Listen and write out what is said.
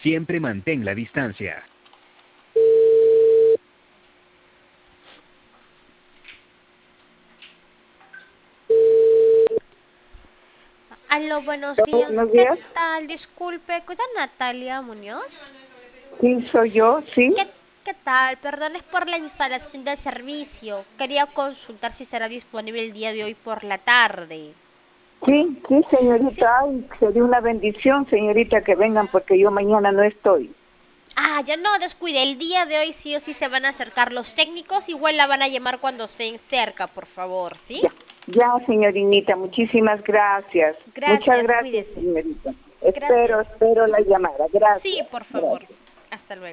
Siempre mantén la distancia. Aló, buenos días. Buenos ¿Qué días. tal? Disculpe, ¿cuida Natalia Muñoz? Sí, soy yo, sí. ¿Qué, qué tal? Perdón, es por la instalación del servicio. Quería consultar si será disponible el día de hoy por la tarde. Sí, sí, Sí. señorita. Ay, sería una bendición, señorita, que vengan porque yo mañana no estoy. Ah, ya no, descuide. El día de hoy sí o sí se van a acercar los técnicos. Igual la van a llamar cuando estén cerca, por favor, ¿sí? Ya, ya, señorinita, muchísimas gracias. Muchas Gracias, gracias, cuídese. señorita. Gracias. Espero la llamada. Sí, Gracias. por favor. Gracias.